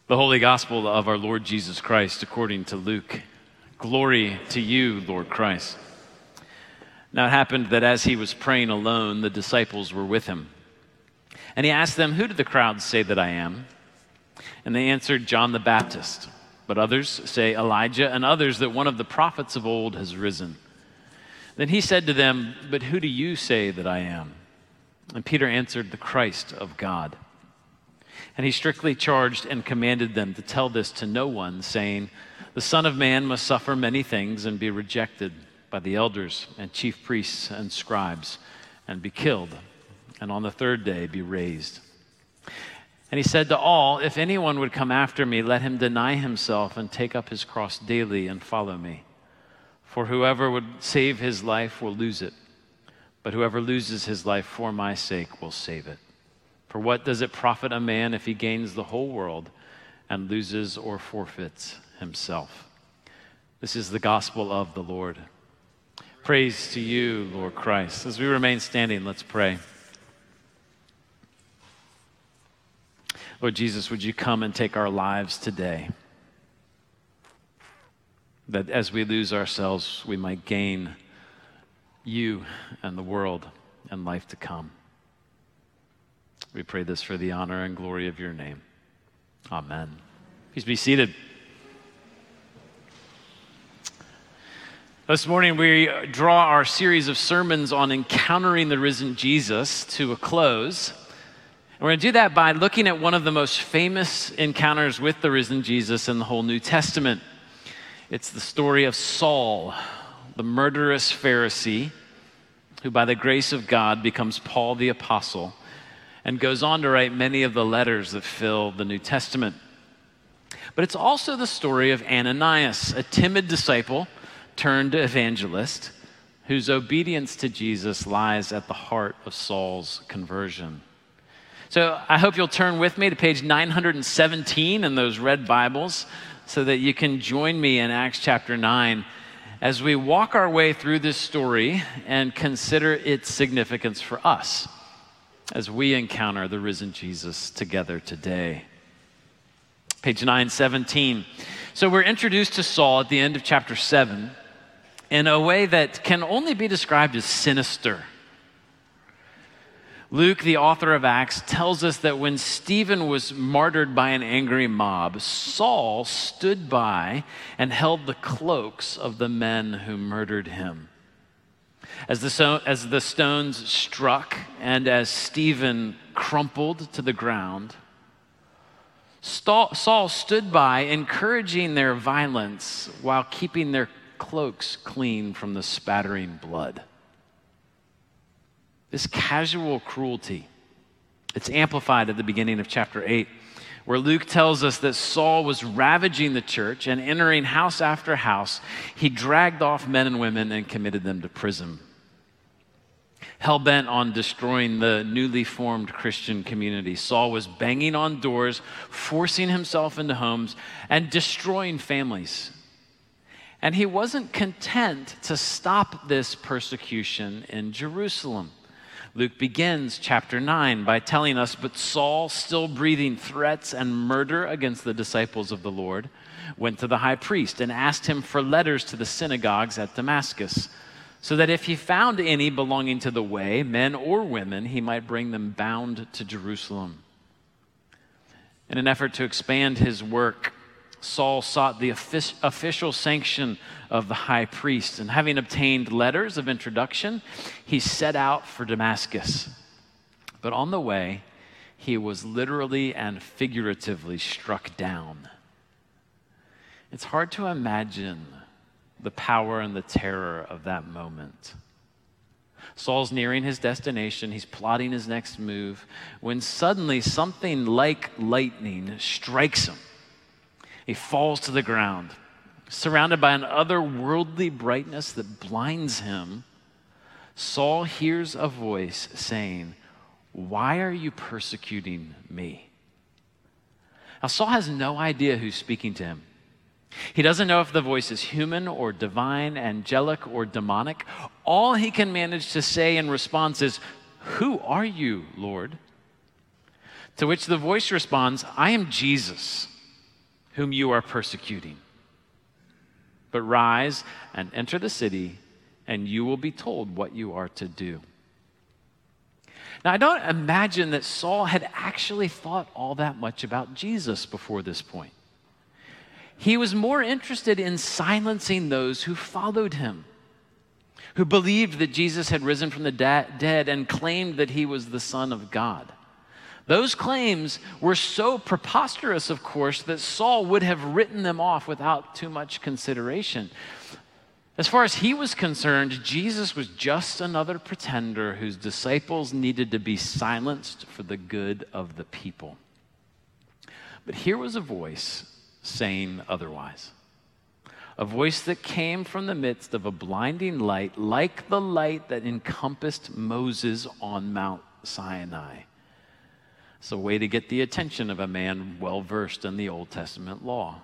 The Holy Gospel of our Lord Jesus Christ according to Luke. Glory to you, Lord Christ. Now it happened that as he was praying alone, the disciples were with him. And he asked them, "Who do the crowds say that I am?" And they answered, "John the Baptist. But others say Elijah, and others that one of the prophets of old has risen." Then he said to them, "But who do you say that I am?" And Peter answered, "The Christ of God." And he strictly charged and commanded them to tell this to no one, saying, "The Son of Man must suffer many things and be rejected by the elders and chief priests and scribes, and be killed, and on the third day be raised." And he said to all, "If anyone would come after me, let him deny himself and take up his cross daily and follow me. For whoever would save his life will lose it, but whoever loses his life for my sake will save it. For what does it profit a man if he gains the whole world and loses or forfeits himself?" This is the gospel of the Lord. Praise to you, Lord Christ. As we remain standing, let's pray. Lord Jesus, would you come and take our lives today, that as we lose ourselves, we might gain you and the world and life to come. We pray this for the honor and glory of your name. Amen. Please be seated. This morning we draw our series of sermons on encountering the risen Jesus to a close. And we're going to do that by looking at one of the most famous encounters with the risen Jesus in the whole New Testament. It's the story of Saul, the murderous Pharisee, who by the grace of God becomes Paul the Apostle and goes on to write many of the letters that fill the New Testament. But it's also the story of Ananias, a timid disciple turned evangelist whose obedience to Jesus lies at the heart of Saul's conversion. So I hope you'll turn with me to page 917 in those red Bibles so that you can join me in Acts chapter 9 as we walk our way through this story and consider its significance for us as we encounter the risen Jesus together today. Page 917. So we're introduced to Saul at the end of chapter 7 in a way that can only be described as sinister. Luke, the author of Acts, tells us that when Stephen was martyred by an angry mob, Saul stood by and held the cloaks of the men who murdered him. As the stones struck and as Stephen crumpled to the ground, Saul stood by, encouraging their violence while keeping their cloaks clean from the spattering blood. This casual cruelty, it's amplified at the beginning of chapter 8, where Luke tells us that Saul was ravaging the church and entering house after house. He dragged off men and women and committed them to prison. Hell-bent on destroying the newly formed Christian community, Saul was banging on doors, forcing himself into homes, and destroying families. And he wasn't content to stop this persecution in Jerusalem. Luke begins chapter 9 by telling us, "But Saul, still breathing threats and murder against the disciples of the Lord, went to the high priest and asked him for letters to the synagogues at Damascus, so that if he found any belonging to the way, men or women, he might bring them bound to Jerusalem." In an effort to expand his work, Saul sought the official sanction of the high priest, and having obtained letters of introduction, he set out for Damascus. But on the way, he was literally and figuratively struck down. It's hard to imagine the power and the terror of that moment. Saul's nearing his destination. He's plotting his next move when suddenly something like lightning strikes him. He falls to the ground, surrounded by an otherworldly brightness that blinds him. Saul hears a voice saying, "Why are you persecuting me?" Now, Saul has no idea who's speaking to him. He doesn't know if the voice is human or divine, angelic or demonic. All he can manage to say in response is, "Who are you, Lord?" To which the voice responds, "I am Jesus, whom you are persecuting. But rise and enter the city, and you will be told what you are to do." Now, I don't imagine that Saul had actually thought all that much about Jesus before this point. He was more interested in silencing those who followed him, who believed that Jesus had risen from the dead and claimed that he was the Son of God. Those claims were so preposterous, of course, that Saul would have written them off without too much consideration. As far as he was concerned, Jesus was just another pretender whose disciples needed to be silenced for the good of the people. But here was a voice saying otherwise. A voice that came from the midst of a blinding light, like the light that encompassed Moses on Mount Sinai. It's a way to get the attention of a man well-versed in the Old Testament law.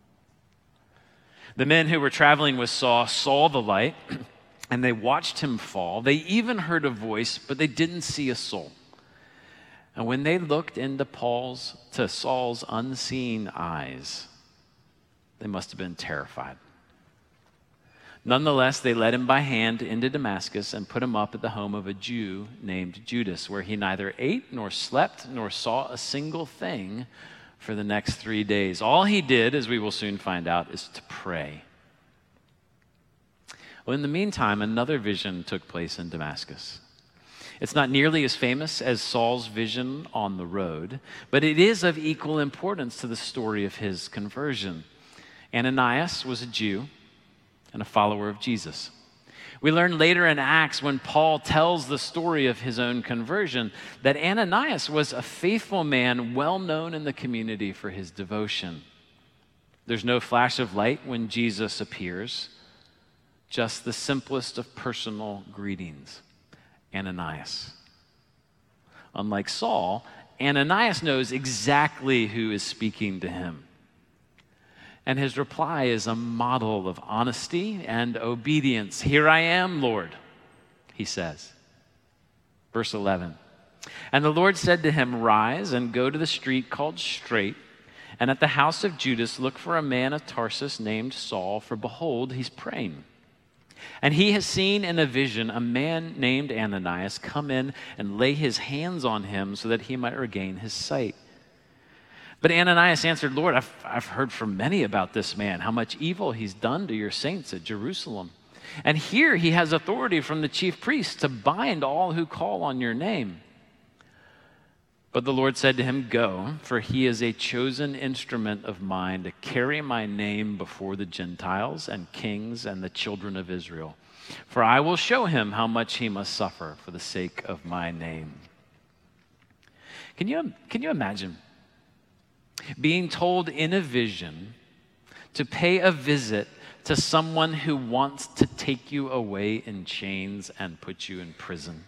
The men who were traveling with Saul saw the light, and they watched him fall. They even heard a voice, but they didn't see a soul. And when they looked into Saul's unseen eyes, they must have been terrified. Nonetheless, they led him by hand into Damascus and put him up at the home of a Jew named Judas, where he neither ate nor slept nor saw a single thing for the next 3 days. All he did, as we will soon find out, is to pray. Well, in the meantime, another vision took place in Damascus. It's not nearly as famous as Saul's vision on the road, but it is of equal importance to the story of his conversion. Ananias was a Jew and a follower of Jesus. We learn later in Acts, when Paul tells the story of his own conversion, that Ananias was a faithful man well known in the community for his devotion. There's no flash of light when Jesus appears, just the simplest of personal greetings. Ananias. Unlike Saul, Ananias knows exactly who is speaking to him. And his reply is a model of honesty and obedience. "Here I am, Lord," he says. Verse 11. "And the Lord said to him, 'Rise and go to the street called Straight, and at the house of Judas look for a man of Tarsus named Saul, for behold, he's praying. And he has seen in a vision a man named Ananias come in and lay his hands on him so that he might regain his sight.' But Ananias answered, 'Lord, I've heard from many about this man, how much evil he's done to your saints at Jerusalem. And here he has authority from the chief priests to bind all who call on your name.' But the Lord said to him, 'Go, for he is a chosen instrument of mine to carry my name before the Gentiles and kings and the children of Israel. For I will show him how much he must suffer for the sake of my name.'" Can you imagine being told in a vision to pay a visit to someone who wants to take you away in chains and put you in prison?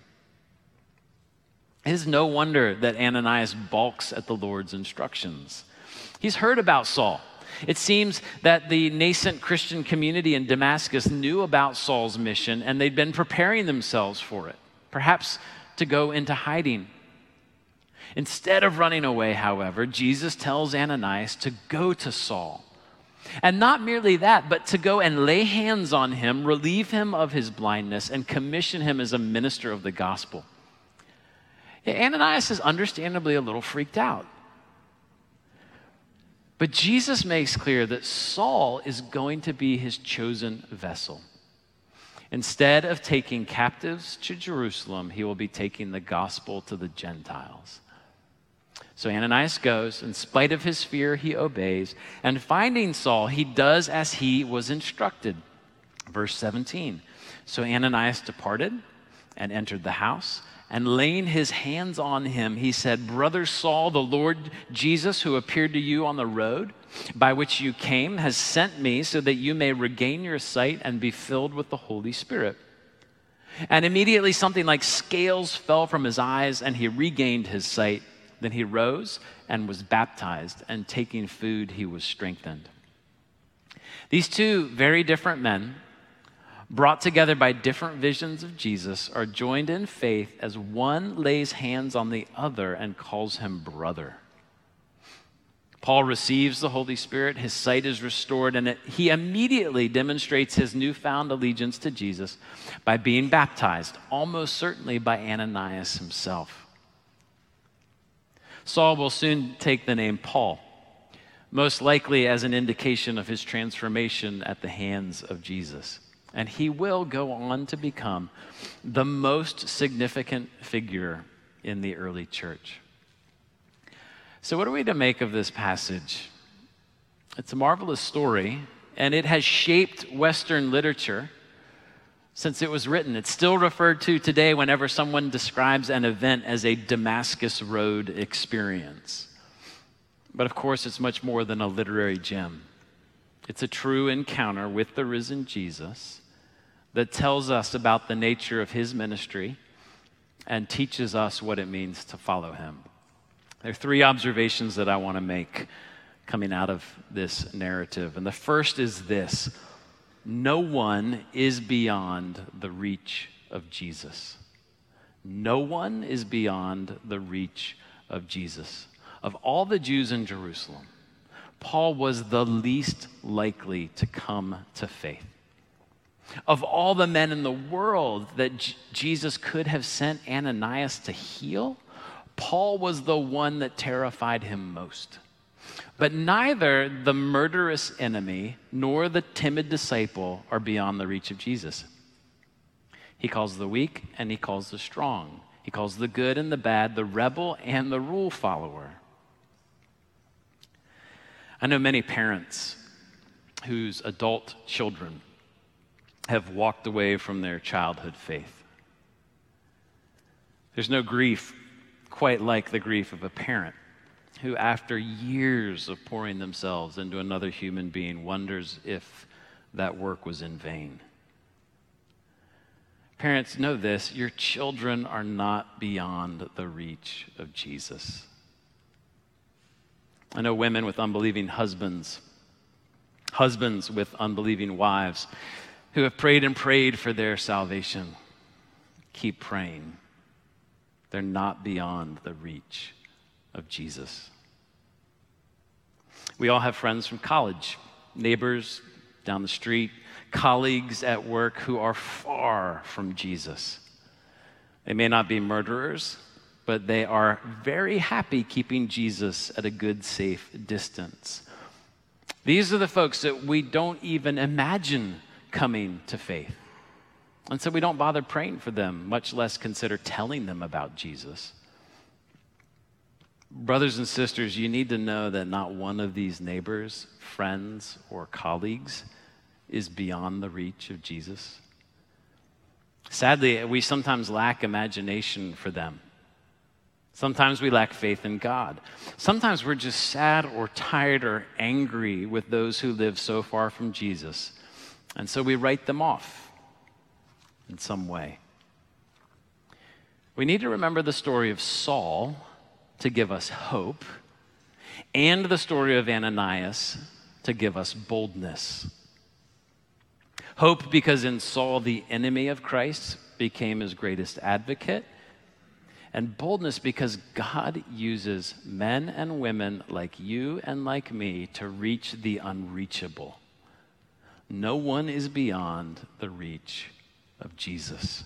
It is no wonder that Ananias balks at the Lord's instructions. He's heard about Saul. It seems that the nascent Christian community in Damascus knew about Saul's mission, and they'd been preparing themselves for it, perhaps to go into hiding. Instead of running away, however, Jesus tells Ananias to go to Saul. And not merely that, but to go and lay hands on him, relieve him of his blindness, and commission him as a minister of the gospel. Ananias is understandably a little freaked out. But Jesus makes clear that Saul is going to be his chosen vessel. Instead of taking captives to Jerusalem, he will be taking the gospel to the Gentiles. So Ananias goes. In spite of his fear, he obeys. And finding Saul, he does as he was instructed. Verse 17. So Ananias departed and entered the house. And laying his hands on him, he said, "Brother Saul, the Lord Jesus, who appeared to you on the road by which you came, has sent me so that you may regain your sight and be filled with the Holy Spirit." And immediately something like scales fell from his eyes, and he regained his sight. Then he rose and was baptized, and taking food, he was strengthened. These two very different men, brought together by different visions of Jesus, are joined in faith as one lays hands on the other and calls him brother. Paul receives the Holy Spirit, his sight is restored, and he immediately demonstrates his newfound allegiance to Jesus by being baptized, almost certainly by Ananias himself. Saul will soon take the name Paul, most likely as an indication of his transformation at the hands of Jesus. And he will go on to become the most significant figure in the early church. So what are we to make of this passage? It's a marvelous story, and it has shaped Western literature since it was written. It's still referred to today whenever someone describes an event as a Damascus Road experience. But of course, it's much more than a literary gem. It's a true encounter with the risen Jesus that tells us about the nature of his ministry and teaches us what it means to follow him. There are three observations that I want to make coming out of this narrative. And the first is this: no one is beyond the reach of Jesus. No one is beyond the reach of Jesus. Of all the Jews in Jerusalem, Paul was the least likely to come to faith. Of all the men in the world that Jesus could have sent Ananias to heal, Paul was the one that terrified him most. But neither the murderous enemy nor the timid disciple are beyond the reach of Jesus. He calls the weak and he calls the strong. He calls the good and the bad, the rebel and the rule follower. I know many parents whose adult children have walked away from their childhood faith. There's no grief quite like the grief of a parent who, after years of pouring themselves into another human being, wonders if that work was in vain. Parents, know this: your children are not beyond the reach of Jesus. I know women with unbelieving husbands, husbands with unbelieving wives, who have prayed and prayed for their salvation. Keep praying. They're not beyond the reach of Jesus. We all have friends from college, neighbors down the street, colleagues at work who are far from Jesus. They may not be murderers, but they are very happy keeping Jesus at a good, safe distance. These are the folks that we don't even imagine coming to faith. And so we don't bother praying for them, much less consider telling them about Jesus. Brothers and sisters, you need to know that not one of these neighbors, friends, or colleagues is beyond the reach of Jesus. Sadly, we sometimes lack imagination for them. Sometimes we lack faith in God. Sometimes we're just sad or tired or angry with those who live so far from Jesus. And so we write them off in some way. We need to remember the story of Saul to give us hope, and the story of Ananias to give us boldness. Hope because in Saul, the enemy of Christ became his greatest advocate, and boldness because God uses men and women like you and like me to reach the unreachable. No one is beyond the reach of Jesus.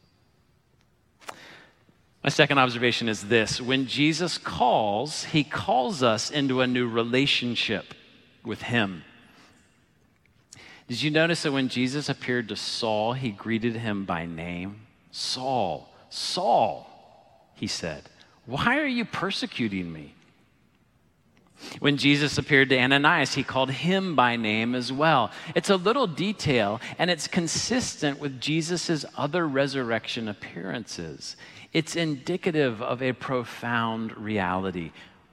My second observation is this: when Jesus calls, he calls us into a new relationship with him. Did you notice that when Jesus appeared to Saul, he greeted him by name? Saul, Saul, he said, why are you persecuting me? When Jesus appeared to Ananias, he called him by name as well. It's a little detail, and it's consistent with Jesus' other resurrection appearances. It's indicative of a profound reality.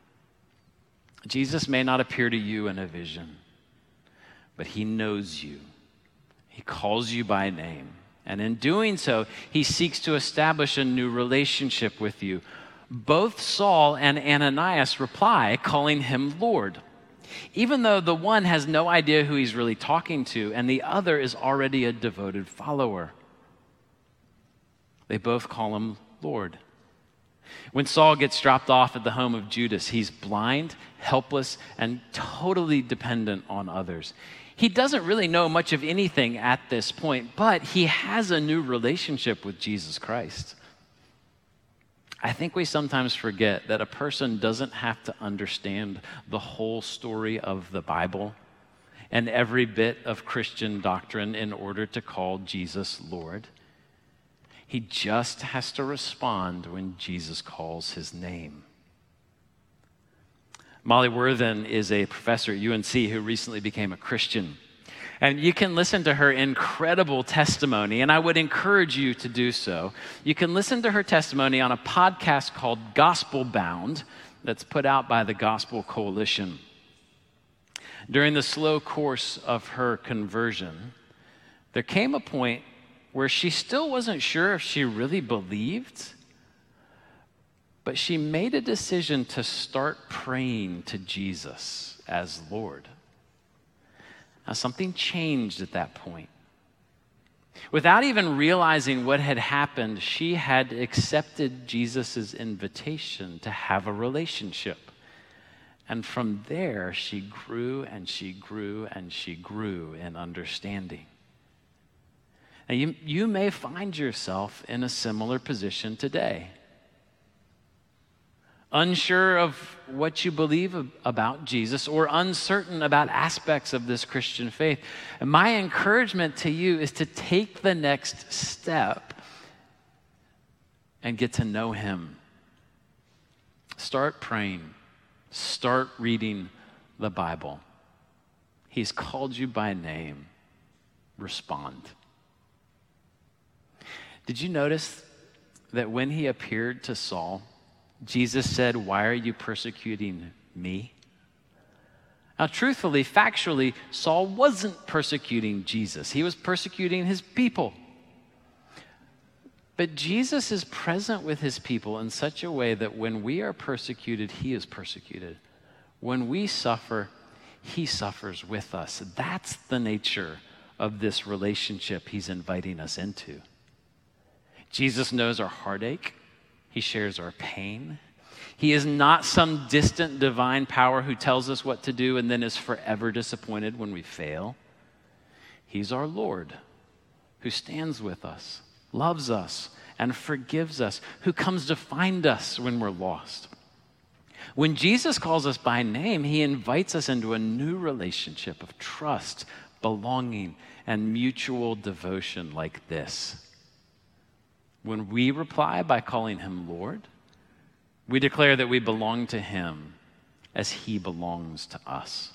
Jesus may not appear to you in a vision, but he knows you. He calls you by name. And in doing so, he seeks to establish a new relationship with you. Both Saul and Ananias reply, calling him Lord, even though the one has no idea who he's really talking to, and the other is already a devoted follower. They both call him Lord. When Saul gets dropped off at the home of Judas, he's blind, helpless, and totally dependent on others. He doesn't really know much of anything at this point, but he has a new relationship with Jesus Christ. I think we sometimes forget that a person doesn't have to understand the whole story of the Bible and every bit of Christian doctrine in order to call Jesus Lord. He just has to respond when Jesus calls his name. Molly Worthen is a professor at UNC who recently became a Christian. And you can listen to her incredible testimony, and I would encourage you to do so. You can listen to her testimony on a podcast called Gospel Bound that's put out by the Gospel Coalition. During the slow course of her conversion, there came a point where she still wasn't sure if she really believed, but she made a decision to start praying to Jesus as Lord. Now, something changed at that point. Without even realizing what had happened, she had accepted Jesus' invitation to have a relationship. And from there, she grew and she grew and she grew in understanding. Now, you may find yourself in a similar position today. Unsure of what you believe about Jesus or uncertain about aspects of this Christian faith. And my encouragement to you is to take the next step and get to know him. Start praying. Start reading the Bible. He's called you by name. Respond. Did you notice that when he appeared to Saul, Jesus said, "Why are you persecuting me?" Now, truthfully, factually, Saul wasn't persecuting Jesus. He was persecuting his people. But Jesus is present with his people in such a way that when we are persecuted, he is persecuted. When we suffer, he suffers with us. That's the nature of this relationship he's inviting us into. Jesus knows our heartache. He shares our pain. He is not some distant divine power who tells us what to do and then is forever disappointed when we fail. He's our Lord, who stands with us, loves us, and forgives us, who comes to find us when we're lost. When Jesus calls us by name, he invites us into a new relationship of trust, belonging, and mutual devotion like this. When we reply by calling him Lord, we declare that we belong to him as he belongs to us.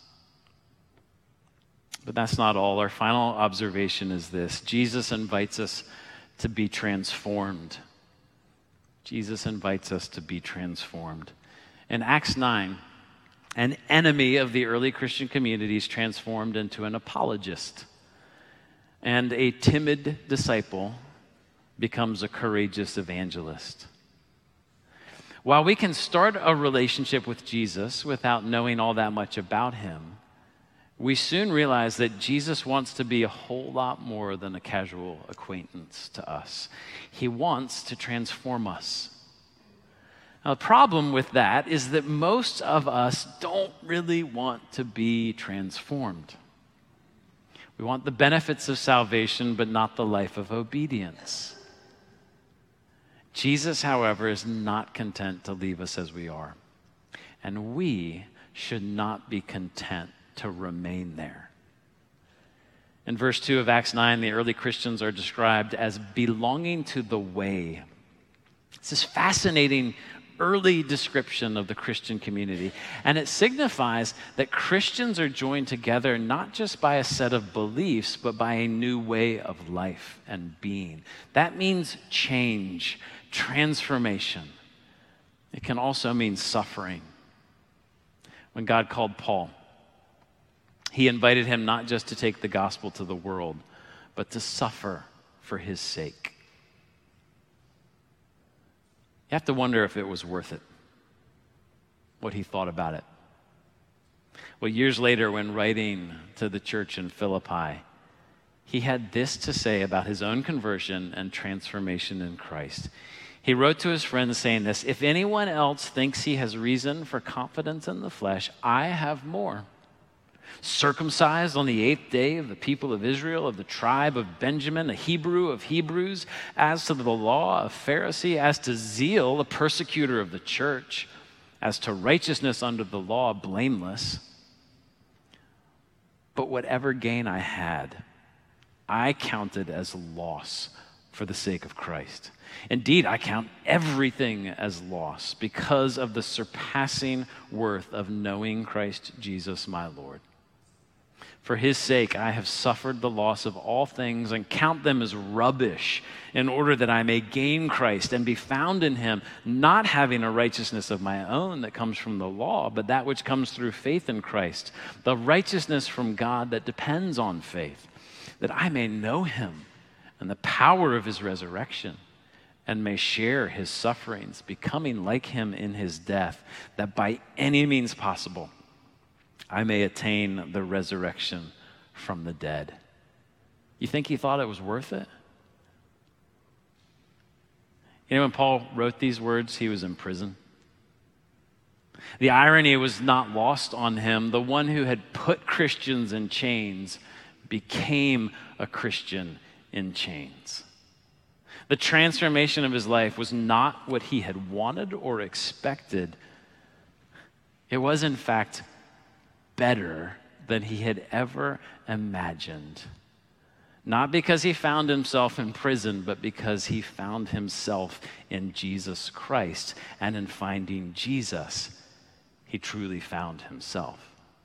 But that's not all. Our final observation is this: Jesus invites us to be transformed. Jesus invites us to be transformed. In Acts 9, an enemy of the early Christian community is transformed into an apologist, and a timid disciple becomes a courageous evangelist. While we can start a relationship with Jesus without knowing all that much about him, we soon realize that Jesus wants to be a whole lot more than a casual acquaintance to us. He wants to transform us. Now, the problem with that is that most of us don't really want to be transformed. We want the benefits of salvation, but not the life of obedience. Jesus, however, is not content to leave us as we are. And we should not be content to remain there. In verse 2 of Acts 9, the early Christians are described as belonging to the way. It's this fascinating early description of the Christian community. And it signifies that Christians are joined together not just by a set of beliefs, but by a new way of life and being. That means change, transformation. It can also mean suffering. When God called Paul, he invited him not just to take the gospel to the world, but to suffer for his sake. You have to wonder if it was worth it, what he thought about it. Well, years later, when writing to the church in Philippi, he had this to say about his own conversion and transformation in Christ. He wrote to his friends saying this, "If anyone else thinks he has reason for confidence in the flesh, I have more. Circumcised on the 8th day of the people of Israel, of the tribe of Benjamin, a Hebrew of Hebrews, as to the law, a Pharisee, as to zeal, a persecutor of the church, as to righteousness under the law, blameless. But whatever gain I had, I counted as loss for the sake of Christ. Indeed, I count everything as loss because of the surpassing worth of knowing Christ Jesus my Lord. For his sake, I have suffered the loss of all things and count them as rubbish in order that I may gain Christ and be found in him, not having a righteousness of my own that comes from the law, but that which comes through faith in Christ, the righteousness from God that depends on faith, that I may know him and the power of his resurrection and may share his sufferings, becoming like him in his death, that by any means possible I may attain the resurrection from the dead." You think he thought it was worth it? You know, when Paul wrote these words, he was in prison. The irony was not lost on him. The one who had put Christians in chains became a Christian in chains. The transformation of his life was not what he had wanted or expected. It was, in fact, better than he had ever imagined. Not because he found himself in prison, but because he found himself in Jesus Christ. And in finding Jesus, he truly found himself.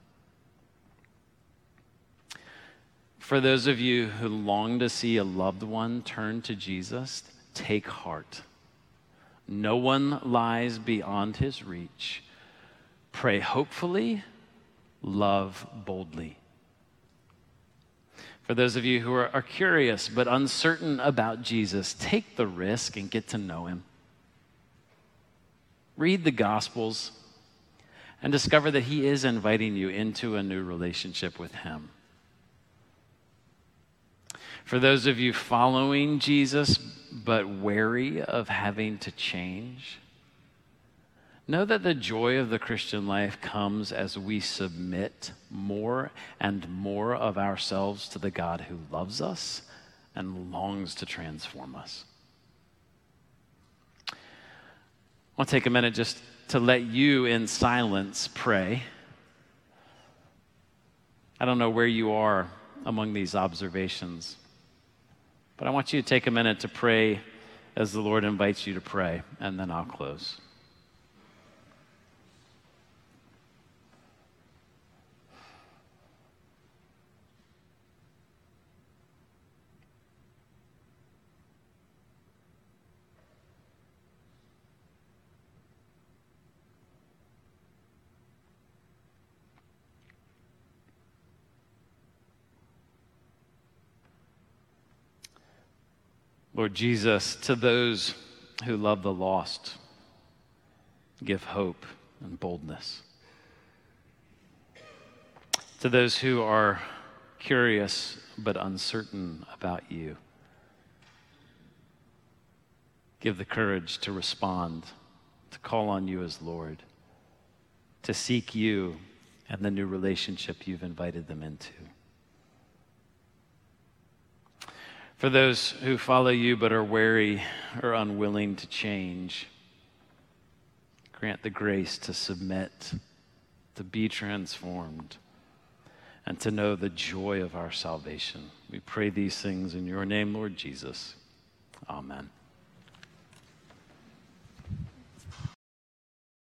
For those of you who long to see a loved one turn to Jesus, take heart. No one lies beyond his reach. Pray hopefully, love boldly. For those of you who are curious but uncertain about Jesus, take the risk and get to know him. Read the Gospels and discover that he is inviting you into a new relationship with him. For those of you following Jesus but wary of having to change, know that the joy of the Christian life comes as we submit more and more of ourselves to the God who loves us and longs to transform us. I want to take a minute just to let you in silence pray. I don't know where you are among these observations, but I want you to take a minute to pray as the Lord invites you to pray, and then I'll close. Lord Jesus, to those who love the lost, give hope and boldness. To those who are curious but uncertain about you, give the courage to respond, to call on you as Lord, to seek you and the new relationship you've invited them into. For those who follow you but are wary or unwilling to change, grant the grace to submit, to be transformed, and to know the joy of our salvation. We pray these things in your name, Lord Jesus. Amen.